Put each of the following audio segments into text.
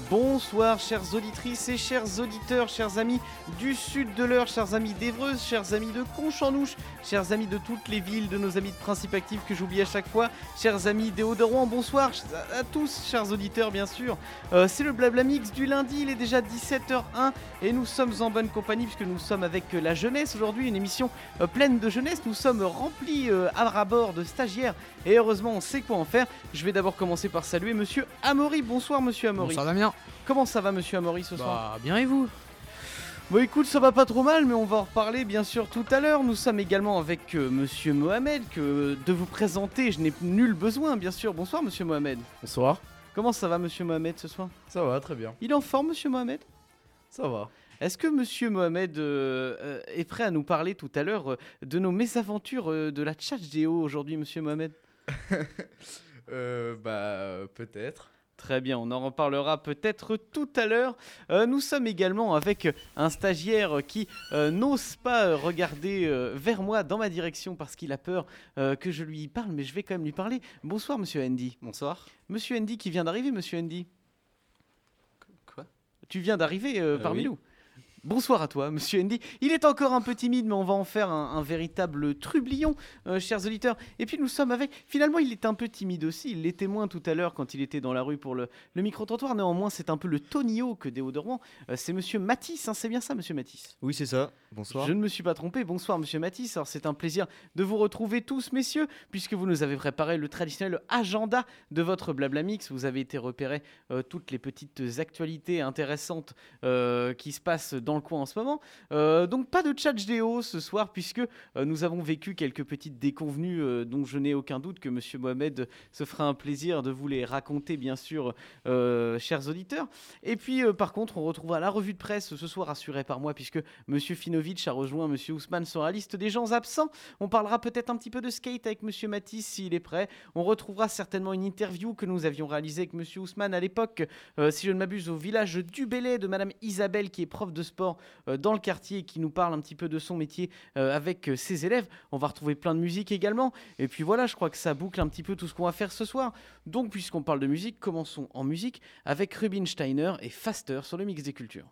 Bonsoir chères auditrices et chers auditeurs, chers amis du sud de l'Eure, chers amis d'Évreux, chers amis de Conche-en-Ouche, chers amis de toutes les villes de nos amis de Principe Actif que j'oublie à chaque fois, chers amis des Hauts-de-Rouen, bonsoir à tous chers auditeurs bien sûr. C'est le Blabla Mix du lundi, il est déjà 17h01 et nous sommes en bonne compagnie puisque nous sommes avec la jeunesse aujourd'hui, une émission pleine de jeunesse, nous sommes remplis à ras-bord de stagiaires et heureusement on sait quoi en faire. Je vais d'abord commencer par saluer monsieur Amaury, bonsoir monsieur Amaury. Bonsoir Damien. Comment ça va monsieur Amaury ce soir ? Bien et vous ? Bon écoute, ça va pas trop mal, mais on va en reparler bien sûr tout à l'heure. Nous sommes également avec monsieur Mohamed, que de vous présenter, je n'ai nul besoin bien sûr. Bonsoir monsieur Mohamed. Bonsoir. Comment ça va monsieur Mohamed ce soir ? Ça va, très bien. Il est en forme monsieur Mohamed ? Ça va. Est-ce que monsieur Mohamed est prêt à nous parler tout à l'heure de nos mésaventures de la ChatGPT aujourd'hui monsieur Mohamed ? Peut-être. Très bien, on en reparlera peut-être tout à l'heure. Nous sommes également avec un stagiaire qui n'ose pas regarder vers moi dans ma direction parce qu'il a peur que je lui parle, mais je vais quand même lui parler. Bonsoir monsieur Andy. Bonsoir. Monsieur Andy qui vient d'arriver, monsieur Andy. Quoi ? Tu viens d'arriver parmi oui. nous. Bonsoir à toi, monsieur Andy. Il est encore un peu timide, mais on va en faire un véritable trublion, chers auditeurs. Et puis nous sommes avec... Finalement, il est un peu timide aussi. Il l'était moins tout à l'heure quand il était dans la rue pour le micro-trottoir. Néanmoins, c'est un peu le Tony Hawk des Hauts-de-Rouen. C'est monsieur Matisse, hein, c'est bien ça, monsieur Matisse ? Oui, c'est ça. Bonsoir. Je ne me suis pas trompé. Bonsoir, monsieur Matisse. Alors, c'est un plaisir de vous retrouver tous, messieurs, puisque vous nous avez préparé le traditionnel agenda de votre Blabla Mix. Vous avez été repérer toutes les petites actualités intéressantes qui se passent dans le coin en ce moment. Donc pas de ChatGPT ce soir puisque nous avons vécu quelques petites déconvenues dont je n'ai aucun doute que monsieur Mohamed se fera un plaisir de vous les raconter bien sûr, chers auditeurs. Et puis par contre on retrouvera la revue de presse ce soir assurée par moi puisque monsieur Finovitch a rejoint monsieur Ousmane sur la liste des gens absents. On parlera peut-être un petit peu de skate avec monsieur Matisse s'il est prêt. On retrouvera certainement une interview que nous avions réalisée avec monsieur Ousmane à l'époque, si je ne m'abuse, au village du Bellay de madame Isabelle qui est prof de sport dans le quartier et qui nous parle un petit peu de son métier avec ses élèves. On va retrouver plein de musique également. Et puis voilà, je crois que ça boucle un petit peu tout ce qu'on va faire ce soir. Donc puisqu'on parle de musique, commençons en musique avec Rubinsteiner et Faster sur le Mix des Cultures.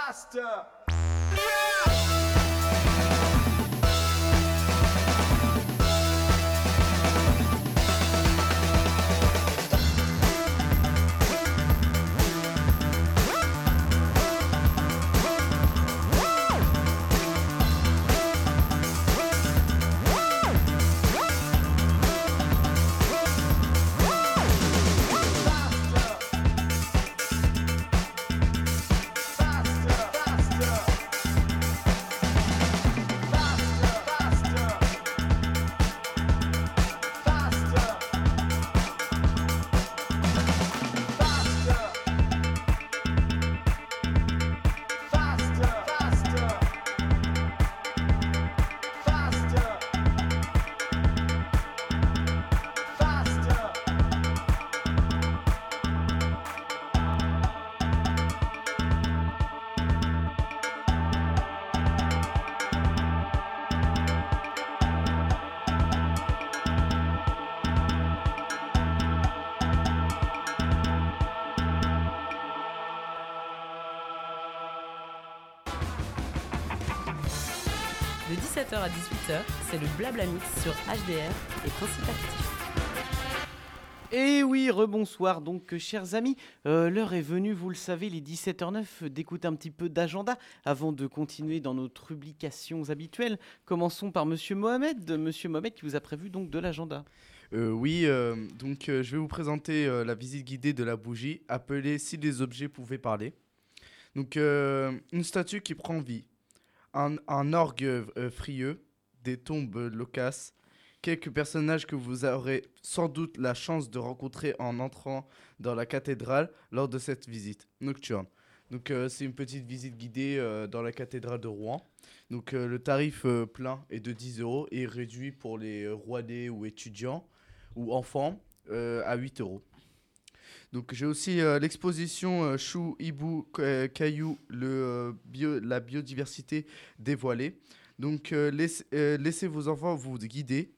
De 17h à 18h, c'est le Blabla Mix sur HDR et Principe Actif. Et oui, rebonsoir donc chers amis, l'heure est venue, vous le savez, les 17h09, d'écouter un petit peu d'agenda avant de continuer dans nos publications habituelles. Commençons par Monsieur Mohamed qui vous a prévu donc de l'agenda. Oui, je vais vous présenter la visite guidée de la bougie, appelée Si les objets pouvaient parler. Donc, une statue qui prend vie, un orgue frieux, des tombes loquaces, quelques personnages que vous aurez sans doute la chance de rencontrer en entrant dans la cathédrale lors de cette visite nocturne. Donc, c'est une petite visite guidée dans la cathédrale de Rouen. Donc, le tarif plein est de 10 € et réduit pour les Rouennais ou étudiants ou enfants à 8 €. Donc j'ai aussi l'exposition Chou, Hibou, Caillou, la biodiversité dévoilée. Donc laissez vos enfants vous guider,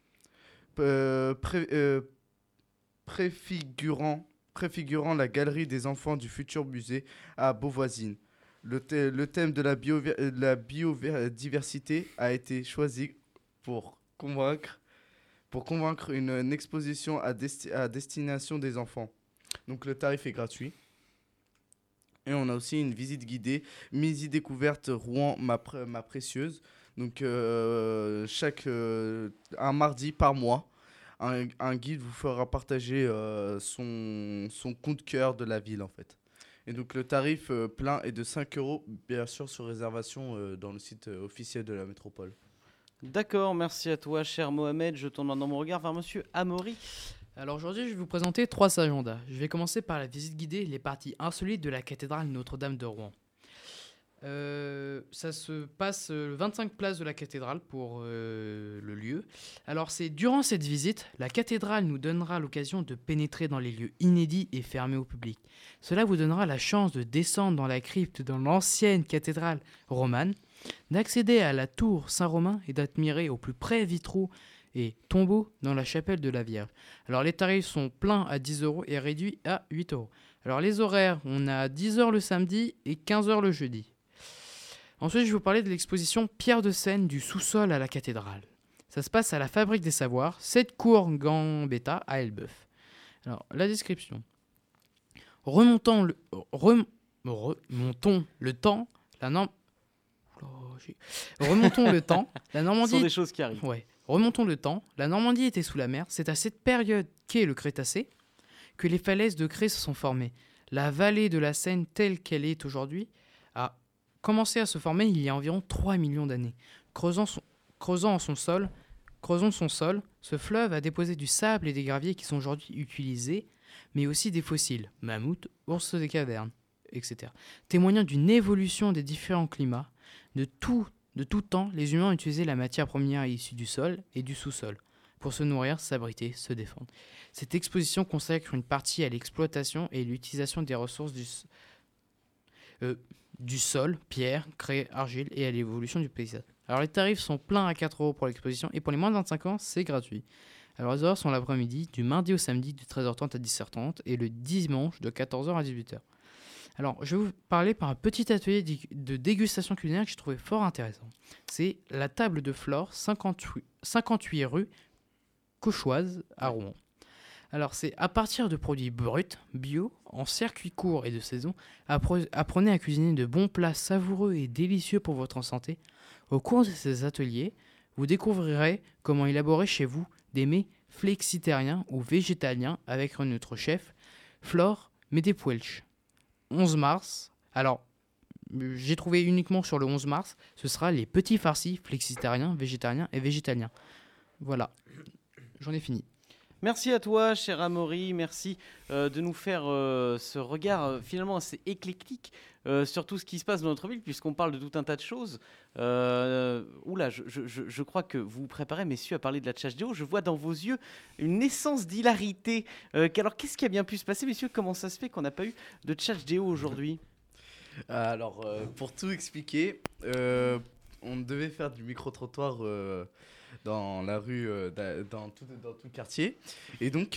préfigurant la galerie des enfants du futur musée à Beauvoisine. Le thème de la biodiversité a été choisi pour convaincre une exposition à destination des enfants. Donc le tarif est gratuit. Et on a aussi une visite guidée, Midi Découverte Rouen, ma précieuse. Donc un mardi par mois, un guide vous fera partager son coup de cœur de la ville en fait. Et donc le tarif plein est de 5 €, bien sûr sur réservation dans le site officiel de la métropole. D'accord, merci à toi cher Mohamed, je tourne maintenant mon regard vers Monsieur Amaury. Alors aujourd'hui, je vais vous présenter 3 agendas. Je vais commencer par la visite guidée, les parties insolites de la cathédrale Notre-Dame de Rouen. Ça se passe le 25 place de la cathédrale pour le lieu. Alors c'est durant cette visite, la cathédrale nous donnera l'occasion de pénétrer dans les lieux inédits et fermés au public. Cela vous donnera la chance de descendre dans la crypte dans l'ancienne cathédrale romane, d'accéder à la tour Saint-Romain et d'admirer au plus près vitraux et tombeaux dans la chapelle de la Vierge. Alors les tarifs sont pleins à 10 € et réduits à 8 €. Alors les horaires, on a 10 h le samedi et 15 h le jeudi. Ensuite, je vais vous parler de l'exposition Pierre de Seine du sous-sol à la cathédrale. Ça se passe à la Fabrique des Savoirs, 7 cours Gambetta à Elbeuf. Alors la description. Remontons le temps, la Normandie. Ce sont des choses qui arrivent. Ouais. Remontons le temps, la Normandie était sous la mer. C'est à cette période qu'est le Crétacé que les falaises de Cré se sont formées. La vallée de la Seine telle qu'elle est aujourd'hui a commencé à se former il y a environ 3 millions d'années. Creusant son sol, ce fleuve a déposé du sable et des graviers qui sont aujourd'hui utilisés, mais aussi des fossiles, mammouths, ours des cavernes, etc. Témoignant d'une évolution des différents climats, de tout temps, les humains ont utilisé la matière première issue du sol et du sous-sol pour se nourrir, s'abriter, se défendre. Cette exposition consacre une partie à l'exploitation et l'utilisation des ressources du sol, pierre, craie, argile et à l'évolution du paysage. Alors les tarifs sont pleins à 4 € pour l'exposition et pour les moins de 25 ans, c'est gratuit. Alors les heures sont l'après-midi, du mardi au samedi de 13h30 à 17h30 et le dimanche de 14h à 18h. Alors, je vais vous parler par un petit atelier de dégustation culinaire que j'ai trouvé fort intéressant. C'est la table de Flore, 58 rue Cauchoise à Rouen. Alors, c'est à partir de produits bruts, bio, en circuit court et de saison, apprenez à cuisiner de bons plats savoureux et délicieux pour votre santé. Au cours de ces ateliers, vous découvrirez comment élaborer chez vous des mets flexitariens ou végétaliens avec notre chef, Flore Medepwelch. 11 mars, alors j'ai trouvé uniquement sur le 11 mars, ce sera les petits farcis flexitariens, végétariens et végétaliens. Voilà, j'en ai fini. Merci à toi, cher Amaury. Merci de nous faire ce regard finalement assez éclectique sur tout ce qui se passe dans notre ville, puisqu'on parle de tout un tas de choses. Oula, je crois que vous vous préparez, messieurs, à parler de la HDO. Je vois dans vos yeux une naissance d'hilarité. Alors, qu'est-ce qui a bien pu se passer, messieurs? Comment ça se fait qu'on n'a pas eu de HDO aujourd'hui? Alors, pour tout expliquer, on devait faire du micro-trottoir dans la rue, dans tout le quartier. Et donc,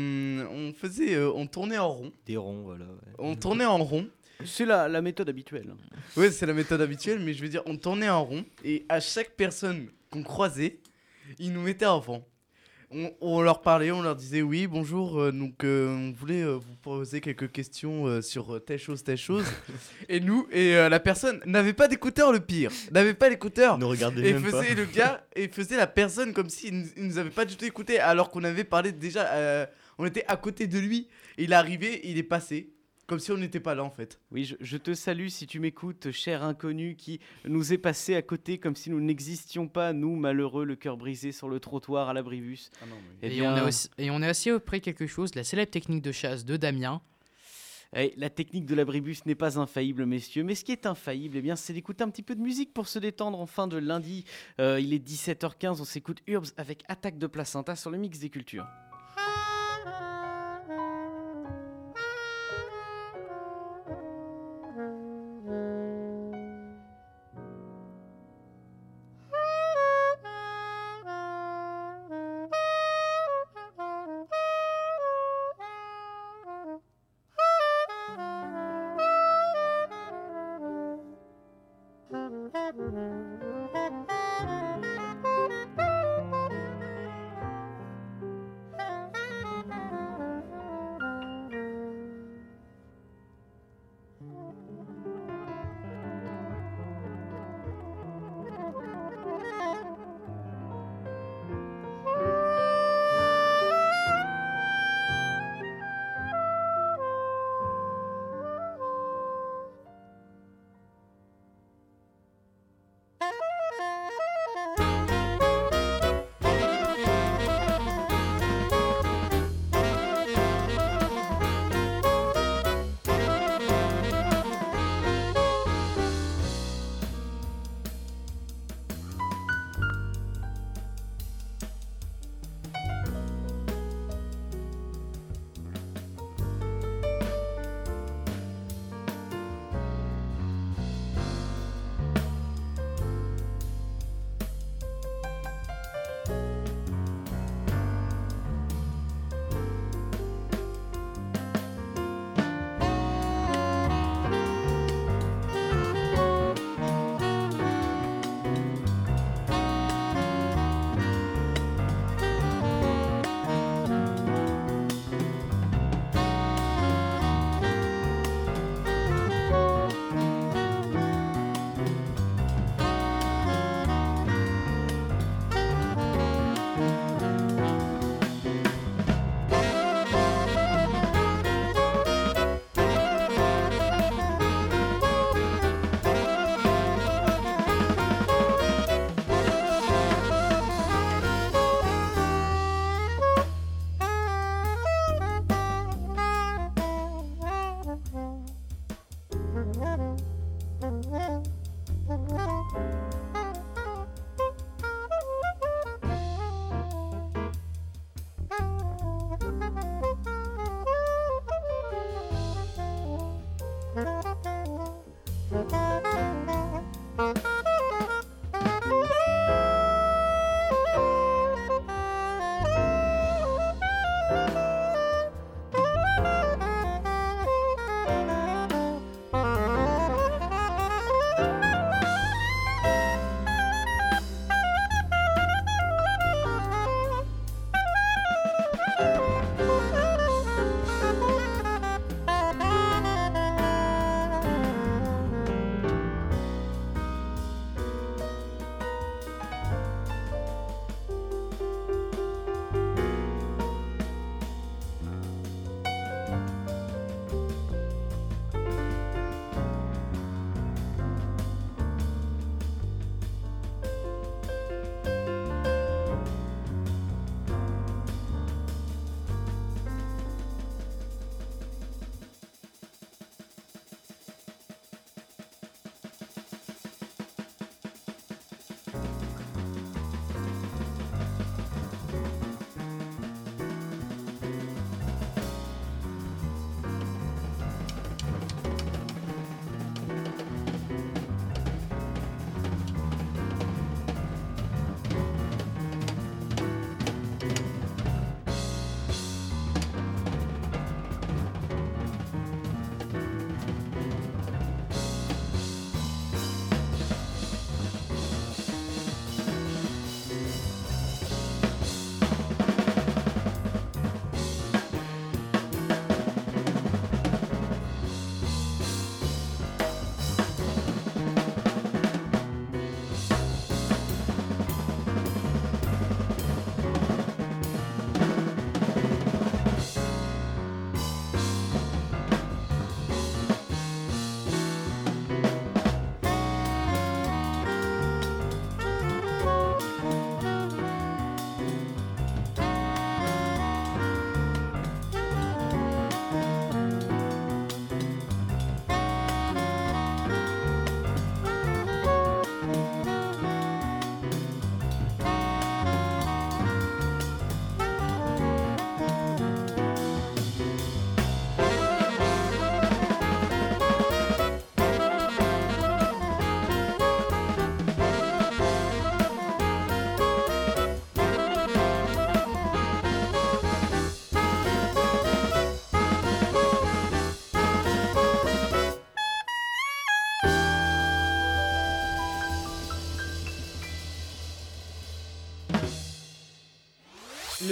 on tournait en rond. Des ronds, voilà. Ouais. On tournait en rond. C'est la méthode habituelle. Oui, c'est la méthode habituelle, mais je veux dire, on tournait en rond. Et à chaque personne qu'on croisait, ils nous mettaient en fond. On leur parlait, on leur disait oui, bonjour, on voulait vous poser quelques questions sur telle chose. et la personne n'avait pas d'écouteur, le pire. N'avait pas d'écouteur. Ne regardez Et même pas. faisait le gars, et faisait la personne comme s'il ne nous avait pas du tout écouté, alors qu'on avait parlé déjà, on était à côté de lui. Et il est arrivé, il est passé, comme si on n'était pas là en fait. Oui, je te salue si tu m'écoutes, cher inconnu qui nous est passé à côté comme si nous n'existions pas, nous malheureux, le cœur brisé sur le trottoir à l'abribus. Ah non, mais... Eh Et on a aussi appris quelque chose, la célèbre technique de chasse de Damien. La technique de l'abribus n'est pas infaillible, messieurs, mais ce qui est infaillible, eh bien, c'est d'écouter un petit peu de musique pour se détendre en fin de lundi. Il est 17h15, on s'écoute Urbs avec Attaque de Placenta sur le mix des cultures.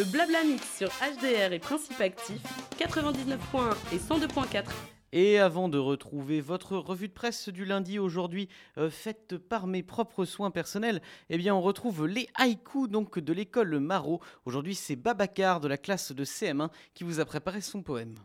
Le Blabla Mix sur HDR et Principe Actif, 99.1 et 102.4. Et avant de retrouver votre revue de presse du lundi aujourd'hui, faite par mes propres soins personnels, eh bien on retrouve les haïkus donc de l'école Marot. Aujourd'hui c'est Babacar de la classe de CM1 qui vous a préparé son poème.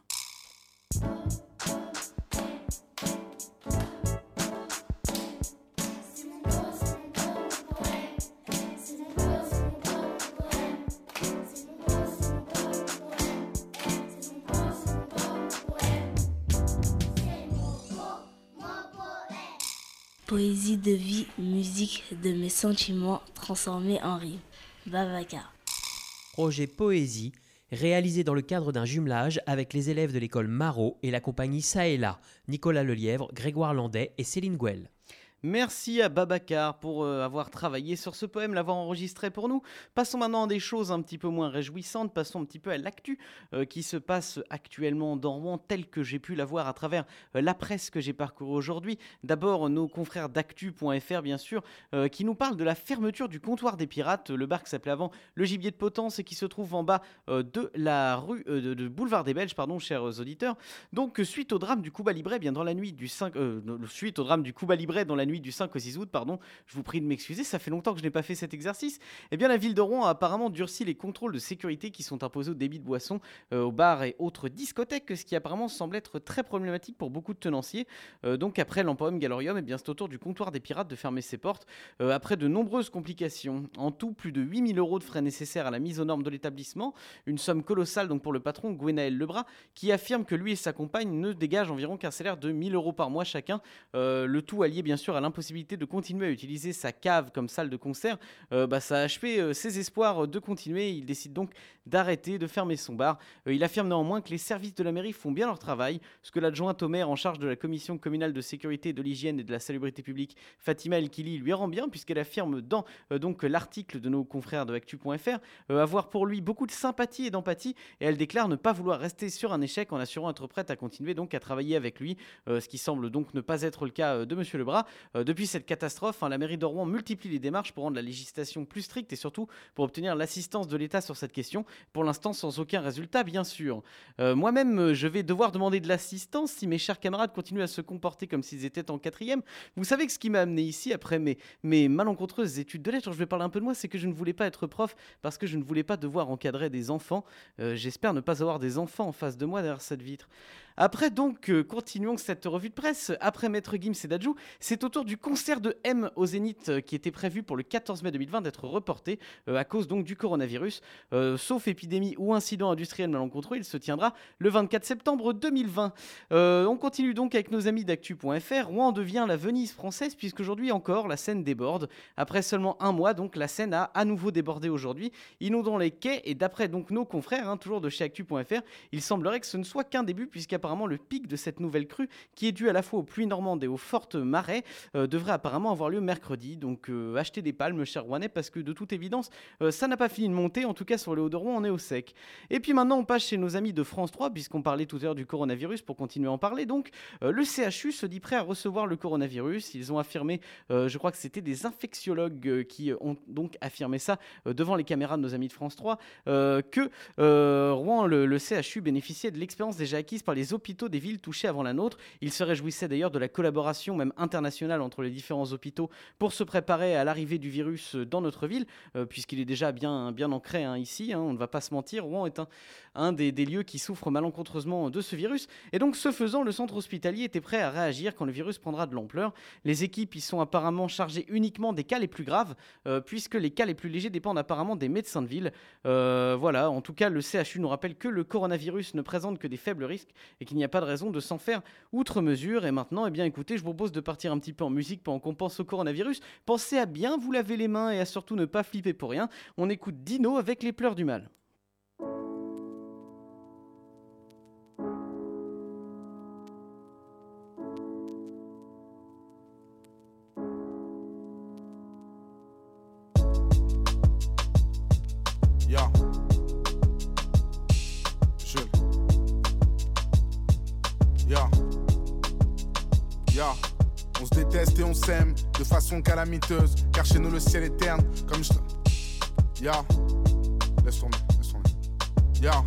Poésie de vie, musique de mes sentiments transformés en rime. Babacar. Projet Poésie, réalisé dans le cadre d'un jumelage avec les élèves de l'école Marot et la compagnie Ça et Là, Nicolas Lelièvre, Grégoire Landais et Céline Gouel. Merci à Babacar pour avoir travaillé sur ce poème, l'avoir enregistré pour nous. Passons maintenant à des choses un petit peu moins réjouissantes, passons un petit peu à l'actu qui se passe actuellement dans Rouen, tel que j'ai pu la voir à travers la presse que j'ai parcourue aujourd'hui. D'abord, nos confrères d'actu.fr, bien sûr, qui nous parlent de la fermeture du comptoir des pirates, le bar qui s'appelait avant le Gibier de Potence et qui se trouve en bas de la rue de Boulevard des Belges, pardon, chers auditeurs. Donc, suite au drame du Cuba Libre, bien dans la nuit du 5, suite au drame du Cuba Libre dans la nuit du 5 au 6 août, pardon, je vous prie de m'excuser, ça fait longtemps que je n'ai pas fait cet exercice. Eh bien, la ville de Rouen a apparemment durci les contrôles de sécurité qui sont imposés au débit de boissons, aux bars et autres discothèques, ce qui apparemment semble être très problématique pour beaucoup de tenanciers. Donc, après l'Emporium Galorium, eh bien, c'est au tour du comptoir des pirates de fermer ses portes, après de nombreuses complications. En tout, plus de 8 000 € de frais nécessaires à la mise aux normes de l'établissement, une somme colossale donc pour le patron Gwenaël Lebras, qui affirme que lui et sa compagne ne dégagent environ qu'un salaire de 1 000 € par mois chacun, le tout allié bien sûr à l'impossibilité de continuer à utiliser sa cave comme salle de concert. Ça a achevé ses espoirs de continuer. Il décide donc d'arrêter, de fermer son bar. Il affirme néanmoins que les services de la mairie font bien leur travail, ce que l'adjointe au maire en charge de la commission communale de sécurité, de l'hygiène et de la salubrité publique, Fatima El Kili, lui rend bien, puisqu'elle affirme dans donc l'article de nos confrères de actu.fr avoir pour lui beaucoup de sympathie et d'empathie, et elle déclare ne pas vouloir rester sur un échec en assurant être prête à continuer donc à travailler avec lui, ce qui semble donc ne pas être le cas de Monsieur Lebras. Depuis cette catastrophe, la mairie de Rouen multiplie les démarches pour rendre la législation plus stricte et surtout pour obtenir l'assistance de l'État sur cette question. Pour l'instant, sans aucun résultat, bien sûr. Moi-même, je vais devoir demander de l'assistance si mes chers camarades continuent à se comporter comme s'ils étaient en 4e. Vous savez que ce qui m'a amené ici, après mes malencontreuses études de lettres, je vais parler un peu de moi, c'est que je ne voulais pas être prof parce que je ne voulais pas devoir encadrer des enfants. J'espère ne pas avoir des enfants en face de moi derrière cette vitre. Après donc, continuons cette revue de presse. Après Maître Gims et Dadju, c'est au tour du concert de M au Zénith qui était prévu pour le 14 mai 2020 d'être reporté à cause donc du coronavirus. Sauf épidémie ou incident industriel malencontreux, il se tiendra le 24 septembre 2020. On continue donc avec nos amis d'actu.fr. Rouen devient la Venise française puisqu'aujourd'hui encore la Seine déborde. Après seulement un mois, donc la Seine a à nouveau débordé aujourd'hui, inondant les quais et d'après donc nos confrères, toujours de chez actu.fr, il semblerait que ce ne soit qu'un début puisqu'apparemment le pic de cette nouvelle crue qui est due à la fois aux pluies normandes et aux fortes marées devrait apparemment avoir lieu mercredi. Donc achetez des palmes, cher Rouennais, parce que de toute évidence, ça n'a pas fini de monter. En tout cas, sur les Hauts-de-Rouen, on est au sec. Et puis maintenant, on passe chez nos amis de France 3, puisqu'on parlait tout à l'heure du coronavirus, pour continuer à en parler. Donc, le CHU se dit prêt à recevoir le coronavirus. Ils ont affirmé, je crois que c'était des infectiologues qui ont donc affirmé ça devant les caméras de nos amis de France 3, que Rouen, le CHU bénéficiait de l'expérience déjà acquise par les hôpitaux des villes touchées avant la nôtre. Ils se réjouissaient d'ailleurs de la collaboration même internationale entre les différents hôpitaux pour se préparer à l'arrivée du virus dans notre ville, puisqu'il est déjà bien ancré ici, on ne va pas se mentir. Rouen est un des lieux qui souffrent malencontreusement de ce virus, et donc ce faisant, le centre hospitalier était prêt à réagir quand le virus prendra de l'ampleur. Les équipes y sont apparemment chargées uniquement des cas les plus graves, puisque les cas les plus légers dépendent apparemment des médecins de ville. Voilà, en tout cas le CHU nous rappelle que le coronavirus ne présente que des faibles risques et qu'il n'y a pas de raison de s'en faire outre mesure. Et maintenant, eh bien écoutez, je vous propose de partir un petit peu en musique pendant qu'on pense au coronavirus. Pensez à bien vous laver les mains et à surtout ne pas flipper pour rien. On écoute Dino avec Les Pleurs du Mal. On se déteste et on s'aime de façon calamiteuse, car chez nous le ciel est terne comme je... Laisse tourner. Yeah.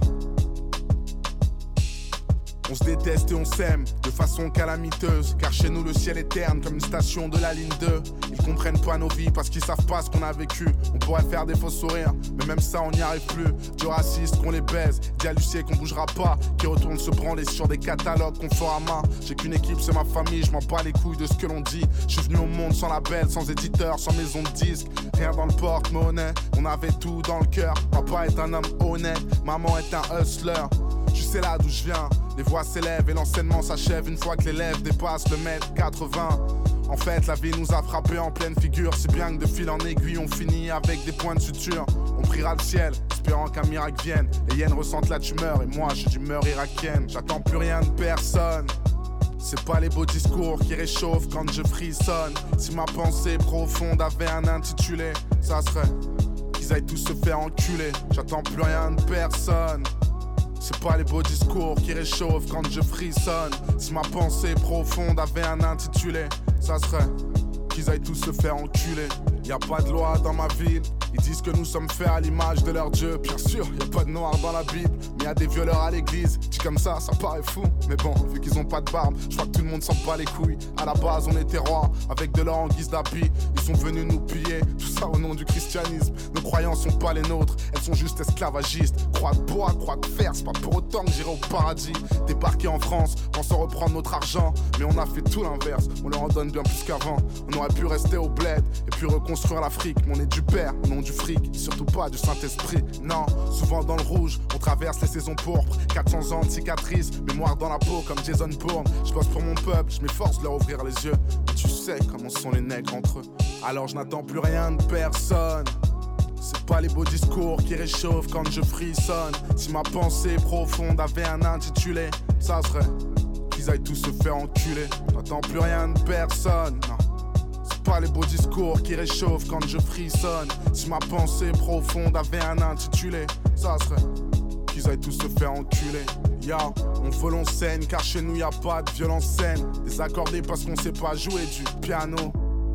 On se déteste et on s'aime de façon calamiteuse. Car chez nous le ciel est terne comme une station de la ligne 2. Ils comprennent pas nos vies parce qu'ils savent pas ce qu'on a vécu. On pourrait faire des faux sourires, mais même ça on n'y arrive plus. Du raciste qu'on les baise, dit à Lucie qu'on bougera pas, qui retourne se branler sur des catalogues qu'on fera à main. J'ai qu'une équipe, c'est ma famille, je m'en bats les couilles de ce que l'on dit. Je suis venu au monde sans label, sans éditeur, sans maison de disque. Rien dans le porte-monnaie, on avait tout dans le cœur. Papa est un homme honnête, maman est un hustler. Tu sais là d'où je viens, les voix s'élèvent et l'enseignement s'achève une fois que l'élève dépasse le mètre 80. En fait, la vie nous a frappé en pleine figure, si bien que de fil en aiguille, on finit avec des points de suture. On priera le ciel, espérant qu'un miracle vienne. Les hyènes ressentent la tumeur et moi, j'ai d'humeur irakienne. J'attends plus rien de personne. C'est pas les beaux discours qui réchauffent quand je frissonne. Si ma pensée profonde avait un intitulé, ça serait qu'ils aillent tous se faire enculer. J'attends plus rien de personne. C'est pas les beaux discours qui réchauffent quand je frissonne. Si ma pensée profonde avait un intitulé, ça serait qu'ils aillent tous se faire enculer. Y'a pas de loi dans ma ville, ils disent que nous sommes faits à l'image de leur Dieu. Bien sûr, y'a pas de noir dans la Bible, mais y'a des violeurs à l'église. Dit comme ça paraît fou, mais bon, vu qu'ils ont pas de barbe, je crois que tout le monde s'en bat les couilles. À la base, on était rois, avec de l'or en guise d'habit. Ils sont venus nous piller, tout ça au nom du christianisme. Nos croyances sont pas les nôtres, elles sont juste esclavagistes. Croix de bois, croix de fer, c'est pas pour autant que j'irai au paradis. Débarquer en France, pensant reprendre notre argent, mais on a fait tout l'inverse, on leur en donne bien plus qu'avant. On aurait pu rester au bled, et puis reconstruire l'Afrique. Mais on est du père, au nom du fric, surtout pas du Saint-Esprit. Non, souvent dans le rouge, on traverse les saisons pourpres. 400 ans de cicatrices, mémoire dans la peau comme Jason Bourne. Je bosse pour mon peuple, je m'efforce de leur ouvrir les yeux. Mais tu sais comment sont les nègres entre eux. Alors je n'attends plus rien de personne. C'est pas les beaux discours qui réchauffent quand je frissonne. Si ma pensée profonde avait un intitulé, ça serait qu'ils aillent tous se faire enculer. J'attends plus rien de personne, non. C'est pas les beaux discours qui réchauffent quand je frissonne. Si ma pensée profonde avait un intitulé, ça serait qu'ils aillent tous se faire enculer. Ya, on vole, on saigne, car chez nous y a pas de violence saine. Désaccordé parce qu'on sait pas jouer du piano,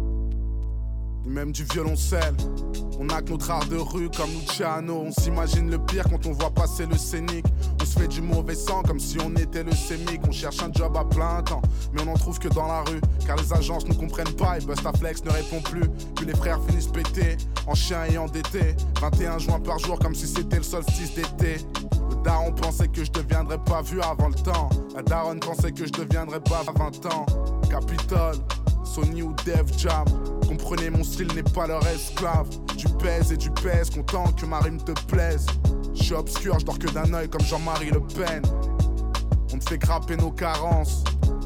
ni même du violoncelle. On a que notre art de rue comme Luciano. On s'imagine le pire quand on voit passer le scénic. On se fait du mauvais sang comme si on était le sémic. On cherche un job à plein temps, mais on n'en trouve que dans la rue. Car les agences ne comprennent pas et Bustaflex ne répond plus. Puis les frères finissent pétés, en chien et endettés. 21 juin par jour comme si c'était le solstice d'été. Le daron pensait que je deviendrais pas vu avant le temps. La daronne pensait que je deviendrais pas à 20 ans. Capitole, Sony ou Def Jam, comprenez, mon style n'est pas leur esclave. Du pèse et du pèse, content que ma rime te plaise. Je suis obscur, je dors que d'un œil comme Jean-Marie Le Pen. On te fait grapper nos carences,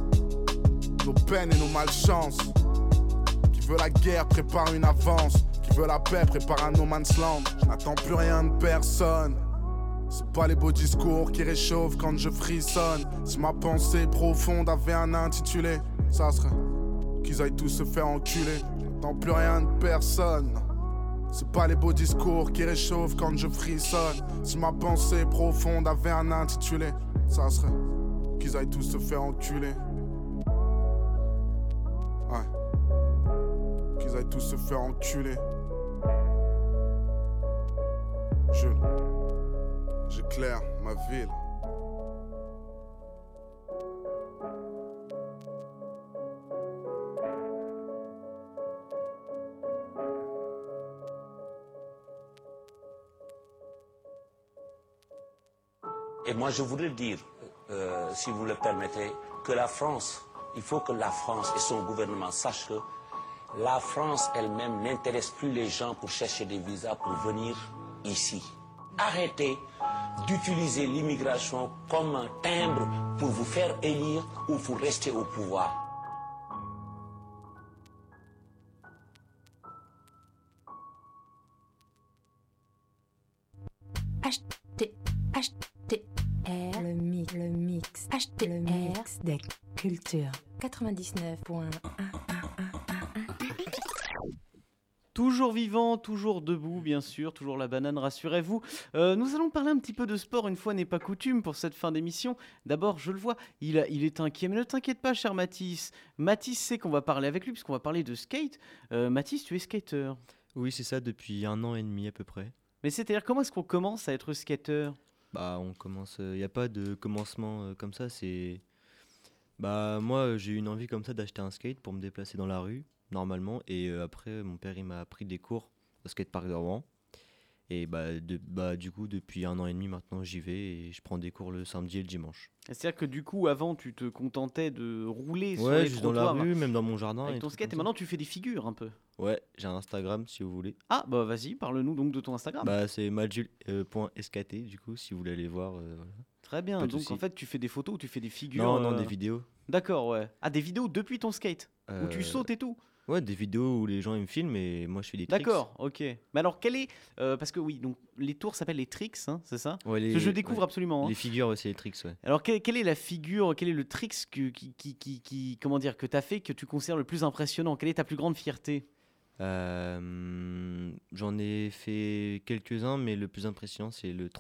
nos peines et nos malchances. Qui veut la guerre prépare une avance, qui veut la paix prépare un no man's land. Je n'attends plus rien de personne. C'est pas les beaux discours qui réchauffent quand je frissonne. Si ma pensée profonde avait un intitulé, ça serait qu'ils aillent tous se faire enculer. J'attends plus rien de personne. C'est pas les beaux discours qui réchauffent quand je frissonne. Si ma pensée profonde avait un intitulé, ça serait qu'ils aillent tous se faire enculer. Ouais. Qu'ils aillent tous se faire enculer. J'éclaire ma ville. Et moi, je voudrais dire, si vous le permettez, que la France, il faut que la France et son gouvernement sachent que la France elle-même n'intéresse plus les gens pour chercher des visas pour venir ici. Arrêtez d'utiliser l'immigration comme un timbre pour vous faire élire ou pour rester au pouvoir. Le mix des cultures 99.1. Toujours vivant, toujours debout, bien sûr, toujours la banane, rassurez-vous. Nous allons parler un petit peu de sport, une fois n'est pas coutume pour cette fin d'émission. D'abord, je le vois, il est inquiet, mais ne t'inquiète pas, cher Mathis. Mathis sait qu'on va parler avec lui, puisqu'on va parler de skate. Mathis, tu es skateur. Oui, c'est ça, depuis 1 an et demi à peu près. Mais c'est-à-dire, comment est-ce qu'on commence à être skateur ? Bah, on commence. Il n'y a pas de commencement comme ça. C'est. Bah, moi, j'ai eu une envie comme ça d'acheter un skate pour me déplacer dans la rue, normalement. Et après, mon père, il m'a pris des cours au skatepark de Rouen. Et du coup, depuis 1 an et demi maintenant, j'y vais et je prends des cours le samedi et le dimanche. C'est-à-dire que du coup, avant, tu te contentais de rouler sur Ouais, les juste dans la trottoirs rue, même dans mon jardin. avec et ton trucs skate, et comme maintenant tu fais des figures un peu. ça. Ouais, j'ai un Instagram si vous voulez. Ah, bah vas-y, parle-nous donc de ton Instagram. Bah, c'est majul.skt, du coup, si vous voulez aller voir. Voilà. Très bien, pas de donc souci. en fait, tu fais des photos ou tu fais des figures Non, des vidéos. D'accord, ouais. Ah, des vidéos depuis ton skate où tu Euh, sautes et tout. Ouais, des vidéos où les gens ils me filment et moi je fais des tricks. D'accord, ok. Mais alors, quel est. Parce que oui, donc les tours s'appellent les tricks, hein, c'est ça Ouais, Que je découvre absolument. hein. Les figures, ouais, c'est les tricks, ouais. Alors, quelle est la figure, quel est le tricks comment dire, que tu as fait, que tu considères le plus impressionnant? Quelle est ta plus grande fierté? J'en ai fait quelques-uns, mais le plus impressionnant c'est le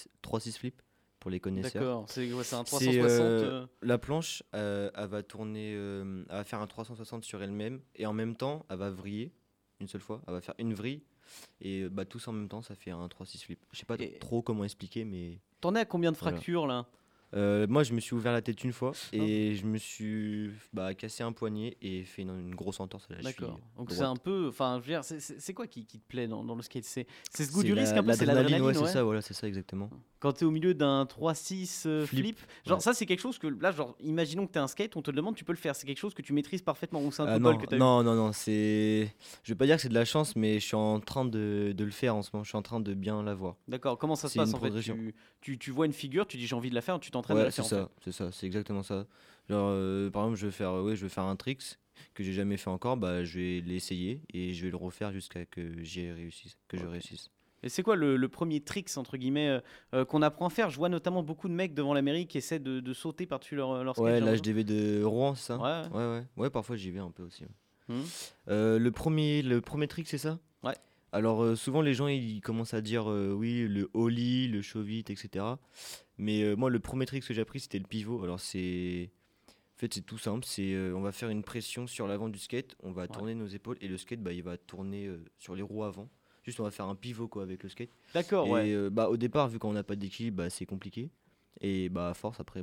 3-6 flip pour les connaisseurs. D'accord, c'est un C'est 360. la planche, elle va tourner, elle va faire un 360 sur elle-même et en même temps elle va vriller une seule fois, elle va faire une vrille et tous en même temps ça fait un 3-6 flip. Je sais pas Et- trop comment expliquer, mais T'en es à combien de Voilà. fractures là? moi je me suis ouvert la tête une fois et je me suis cassé un poignet et fait une grosse entorse à la cheville. D'accord. Donc droite. c'est un peu. Enfin, je veux dire, c'est quoi qui te plaît dans le skate? C'est ce goût C'est du risque un peu, c'est l'adrénaline, ouais, c'est ouais. ça, voilà, c'est ça exactement. Quand tu es au milieu d'un 3-6 flip, genre ouais. ça c'est quelque chose que là, genre imaginons que tu as un skate, on te le demande, tu peux le faire, c'est quelque chose que tu maîtrises parfaitement ou c'est un Ah, cobble non, que tu as non, c'est. Je veux pas dire que c'est de la chance, mais je suis en train de le faire en ce moment. Je suis en train de bien l'avoir. D'accord, comment ça se C'est passe une en fait? progression. Tu vois une figure, tu dis j'ai envie de la faire, tu t'entraînes à Ouais, la c'est faire en fait. ça, c'est exactement ça. Genre, par exemple, je vais faire un tricks que j'ai jamais fait encore. Bah, je vais l'essayer et je vais le refaire jusqu'à que je réussisse. Et c'est quoi le premier tricks entre guillemets qu'on apprend à faire? Je vois notamment beaucoup de mecs devant la mairie qui essaient de sauter par-dessus leur skate. Ouais, j'ai l'impression. l'HDV de Rouen, c'est ça? Ouais. Ouais, parfois j'y vais un peu aussi. Ouais. Mhm. Le premier trick, c'est ça? Ouais. Alors souvent les gens ils commencent à dire oui le ollie, le shove-it, etc. Mais moi le premier trick que j'ai appris c'était le pivot. Alors c'est tout simple, on va faire une pression sur l'avant du skate, on va tourner nos épaules et le skate il va tourner sur les roues avant. Juste on va faire un pivot quoi avec le skate. D'accord, Et ouais. au départ vu qu'on n'a pas d'équilibre c'est compliqué. Et à force après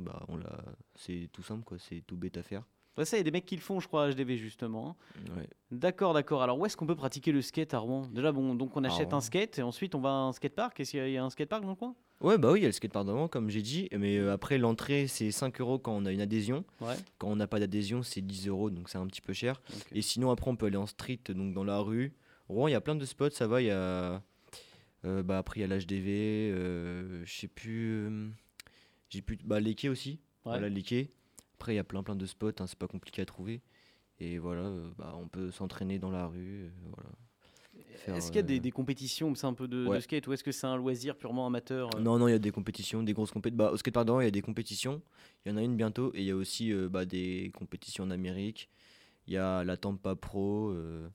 c'est tout simple quoi, c'est tout bête à faire. Ouais, ça, il y a des mecs qui le font, je crois, à HDV justement. Ouais. D'accord. Alors, où est-ce qu'on peut pratiquer le skate à Rouen? Déjà, bon, donc on achète Rouen. un skate et ensuite on va à un skatepark. Est-ce qu'il y a un skatepark dans le coin? Ouais, oui, il y a le skatepark devant, comme j'ai dit. Mais après, l'entrée, c'est 5 € quand on a une adhésion. Ouais. Quand on n'a pas d'adhésion, c'est 10 €, donc c'est un petit peu cher. Ok. Et sinon, après, on peut aller en street, donc dans la rue. Rouen, il y a plein de spots, ça va. Il y a. Après, il y a l'HDV, je sais plus. J'ai plus. Les quais aussi. Ouais. Voilà, les quais. Après, il y a plein de spots, hein, c'est pas compliqué à trouver. Et voilà, on peut s'entraîner dans la rue. Voilà. Est-ce qu'il y a des compétitions, c'est un peu de Ouais. skate, ou est-ce que c'est un loisir purement amateur? Non, il y a des compétitions, des grosses compétitions. Au skatepark d'Oran, il y a des compétitions. Il y en a une bientôt. Et il y a aussi des compétitions en Amérique. Il y a la Tampa Pro.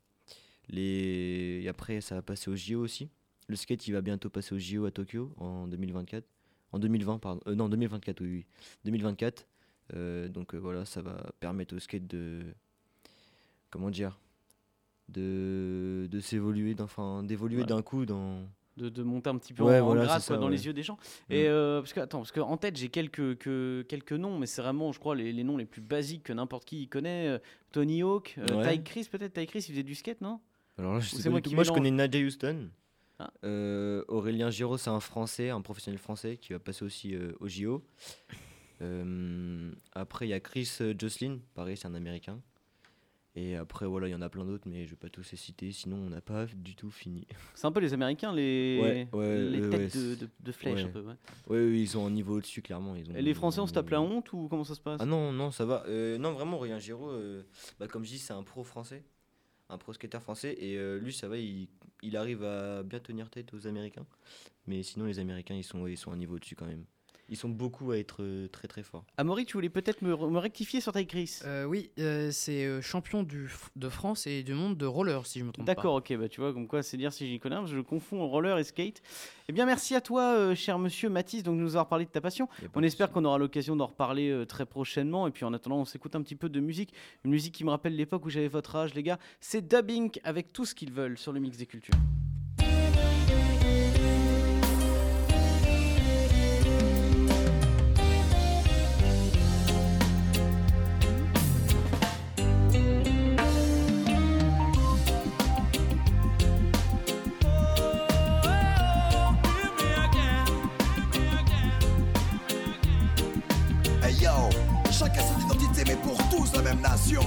Et après, ça va passer au JO aussi. Le skate, il va bientôt passer au JO à Tokyo en 2024. En 2020, pardon. Non, 2024, oui. 2024. Donc voilà, ça va permettre au skate de. Comment dire? De s'évoluer, d'évoluer Ouais. d'un coup dans. De monter un petit peu Ouais, en voilà, grade c'est quoi, ça, dans ouais. les yeux des gens. Et parce que en tête j'ai quelques noms, mais c'est vraiment je crois les noms les plus basiques que n'importe qui connaît. Tony Hawk, Ouais. Ty Chris peut-être. Ty Chris il faisait du skate, non? Alors là, je Ou sais c'est pas moi du tout. qui Moi, je mélange? connais Nadia Houston. Ah. Aurélien Giraud, c'est un Français, un professionnel français qui va passer aussi au JO. Après, il y a Chris Jocelyn, pareil, c'est un Américain. Et après, voilà, il y en a plein d'autres, mais je vais pas tous les citer, sinon on n'a pas du tout fini. C'est un peu les Américains, les Ouais, têtes ouais, de flèches ouais. un peu. Ouais. Ouais, ils sont en niveau au-dessus, clairement. Et les Français on se tape la honte ou comment ça se passe? Ah non, ça va. Non, vraiment, Aurélien Giraud, comme je dis, c'est un pro français, un pro skater français, et lui, ça va, il arrive à bien tenir tête aux Américains. Mais sinon, les Américains, ils sont un niveau au-dessus quand même. Ils sont beaucoup à être très très forts. Amaury, tu voulais peut-être me rectifier sur Ty Chris? Oui, c'est champion de France et du monde de roller, si je me trompe pas. D'accord, ok, bah tu vois, comme quoi c'est dire si j'y connais, parce que je confonds roller et skate. Eh bien, merci à toi, cher monsieur Mathis, donc de nous avoir parlé de ta passion. Y a pas On de espère souci. qu'on aura l'occasion d'en reparler très prochainement. Et puis en attendant, on s'écoute un petit peu de musique. Une musique qui me rappelle l'époque où j'avais votre âge, les gars. C'est Dubbing avec tout ce qu'ils veulent sur le mix des cultures. mais pour tous la même nation.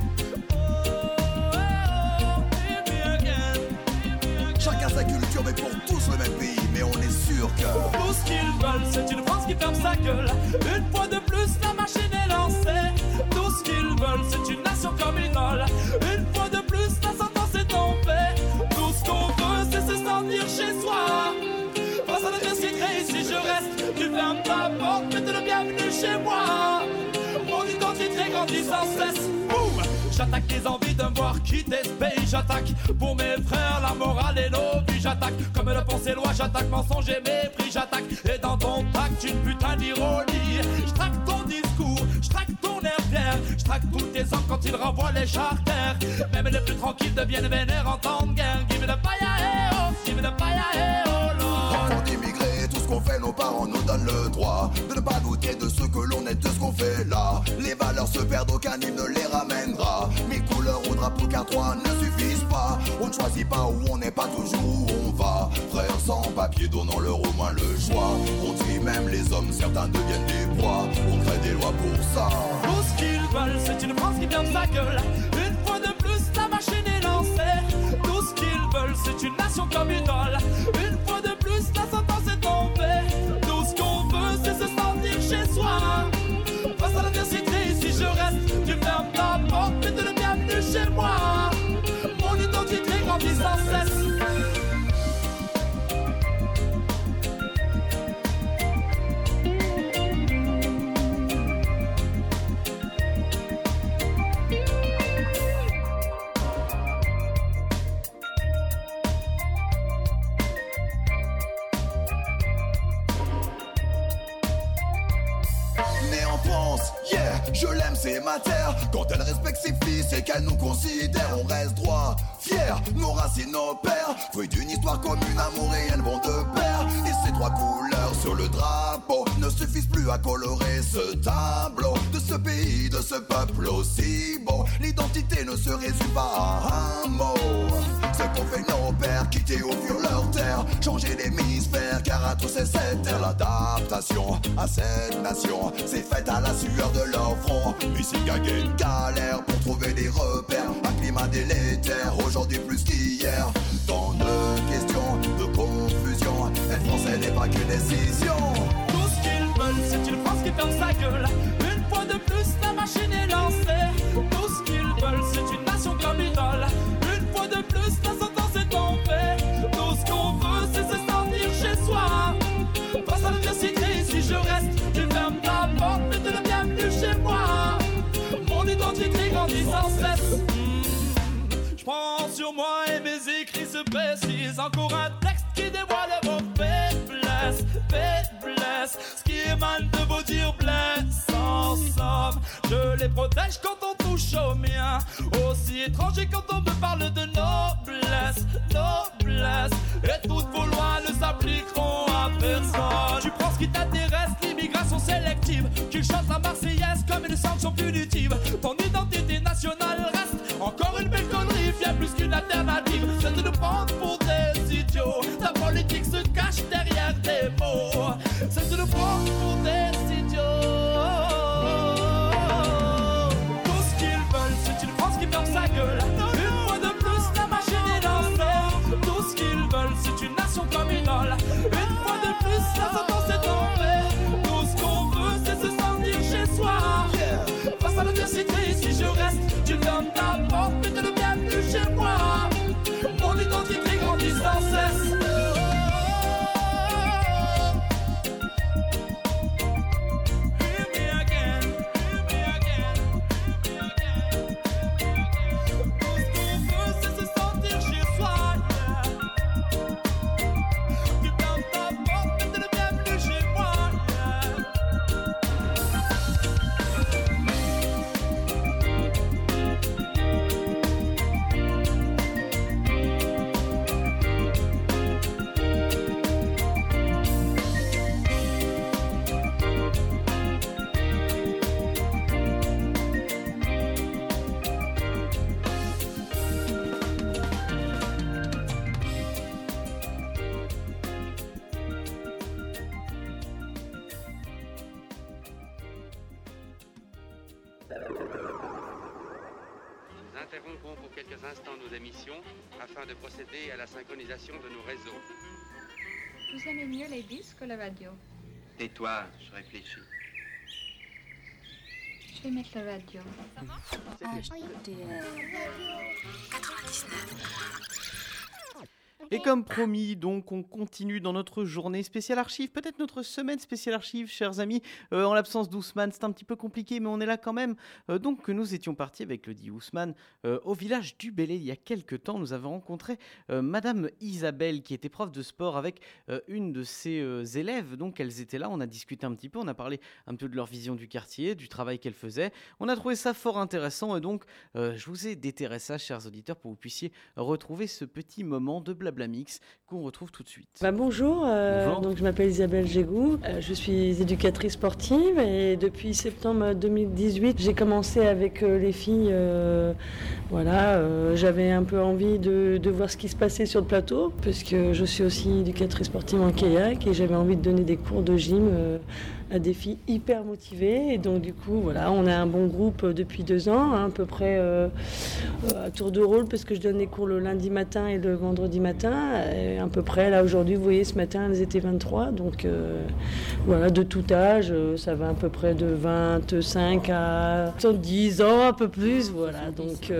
Chacun sa culture, mais pour tous le même pays. Mais on est sûr que tout ce qu'ils veulent, c'est une France qui ferme sa gueule. Une fois de plus, la machine est lancée. Tout ce qu'ils veulent, c'est une nation communale. Une fois de plus, la sentence est tombée. Tout ce qu'on veut, c'est se sentir chez soi. Face à l'adversité, ici je reste. Tu fermes ta porte, mais t'es le bienvenu chez moi. Mon identité grandit sans cesse. Boum! J'attaque les envies de me voir quitter ce pays. J'attaque pour mes frères, la morale et nos vies. J'attaque comme le pensée loi. J'attaque mensonge et mépris. J'attaque et dans ton tact une putain d'ironie. J'traque ton discours, j'traque ton air fier. J'traque tous tes hommes quand ils renvoient les charters. Même les plus tranquilles deviennent vénères en temps de guerre. Give me the fire, hey oh, give me the fire, hey oh Lord. Parlons d'immigrés, tout ce qu'on fait, nos parents nous donnent le droit de ne pas douter de ce que l'on est, de ce qu'on fait là. Les valeurs se perdent, aucun hymne ne les ramènera. Mes couleurs ou drapeaux car trois ne suffisent pas. On ne choisit pas où on n'est pas toujours où on va. Frères sans papier, donnant leur au moins le choix. On trie même les hommes, certains deviennent des proies. On crée des lois pour ça. Tout ce qu'ils veulent, c'est une France qui ferme sa gueule. Une fois de plus, la machine est lancée. Tout ce qu'ils veulent, c'est une nation communale. Une fois de plus, la sentence est tombée. Tout ce qu'on veut, c'est se sentir chez soi. Face à l'adversité, ici je reste. Tu fermes ta porte, mais t'es le bienvenu chez moi. Mon identité grandit sans cesse. Je l'aime, c'est ma terre. Quand elle respecte ses fils et qu'elle nous considère, on reste droit, fier, nos racines, nos pères. Fruit d'une histoire commune, amour et elles vont de pair. Et ces trois couleurs sur le drapeau ne suffisent plus à colorer ce tableau de ce pays, de ce peuple aussi beau. L'identité ne se résume pas à un mot. Ce qu'ont fait nos pères, quitter au fur leur terre, changer l'hémisphère, car à tous c'est cette terre. L'adaptation à cette nation c'est faite à la sueur de leur front. Musique à une galère pour trouver des repères. Un climat délétère, aujourd'hui plus qu'hier. Tant de questions, de confusion. Être français n'est pas qu'une décision. Tout ce qu'ils veulent, c'est une France qui ferme sa gueule. Une fois de plus, la machine est lancée. Tout ce qu'ils veulent, c'est une nation communale. Une fois de plus, la sentence est tombée. Tout ce qu'on veut, c'est se sentir chez soi. Face à l'adversité, ici je reste. Tu fermes ta porte, mais t'es le bienvenu chez moi. Mon identité grandit sans cesse. Je prends sur moi et mes écrits se précisent. Encore un texte qui dévoile vos faiblesses, faiblesses. Ce qui émane de vos dires blesse. En somme, je les protège quand on touche au mien. Aussi étranger quand on me parle de noblesse, noblesse. Et toutes vos lois ne s'appliqueront à personne. Tu prends ce qui t'intéresse, l'immigration sélective. Tu chantes la Marseillaise comme une sanction punitive. Ton identité nationale reste encore une belle connerie. Bien plus qu'une alternative, c'est de nous prendre pour des idiots. Ta politique se cache derrière des mots. C'est de nous prendre pour des idiots. Tout ce qu'ils veulent, c'est une France qui ferme sa gueule. Une fois de plus, la machine est lancée. Tout ce qu'ils veulent, c'est une nation communale. Une fois de plus, la sentence est tombée. Tout ce qu'on veut, c'est se sentir chez soi. Face à l'adversité, ici je reste. Tu fermes ta porte, mais t'es le bienvenu chez moi. Mon identité grandit sans cesse. Interrompons pour quelques instants nos émissions afin de procéder à la synchronisation de nos réseaux. Vous aimez mieux les disques que la radio? Tais-toi, je réfléchis. Je vais mettre la radio. HDR 99. Et comme promis, donc, on continue dans notre journée spéciale archive, peut-être notre semaine spéciale archive, chers amis. En l'absence d'Ousmane, c'est un petit peu compliqué, mais on est là quand même. Donc, nous étions partis avec le dit Ousmane au village du Bellay il y a quelques temps. Nous avons rencontré Madame Isabelle, qui était prof de sport avec une de ses élèves. Donc, elles étaient là, on a discuté un petit peu, on a parlé un peu de leur vision du quartier, du travail qu'elles faisaient. On a trouvé ça fort intéressant et donc, je vous ai déterré ça, chers auditeurs, pour que vous puissiez retrouver ce petit moment de blabla mix qu'on retrouve tout de suite. Bonjour, donc je m'appelle Isabelle Gégou, je suis éducatrice sportive et depuis septembre 2018 j'ai commencé avec les filles. J'avais un peu envie de voir ce qui se passait sur le plateau parce que je suis aussi éducatrice sportive en kayak et j'avais envie de donner des cours de gym à des filles hyper motivées et donc du coup voilà, on a un bon groupe depuis 2 ans à peu près à tour de rôle parce que je donne des cours le lundi matin et le vendredi matin et à peu près là aujourd'hui vous voyez ce matin elles étaient 23 donc voilà de tout âge ça va à peu près de 25 à 70 ans un peu plus voilà donc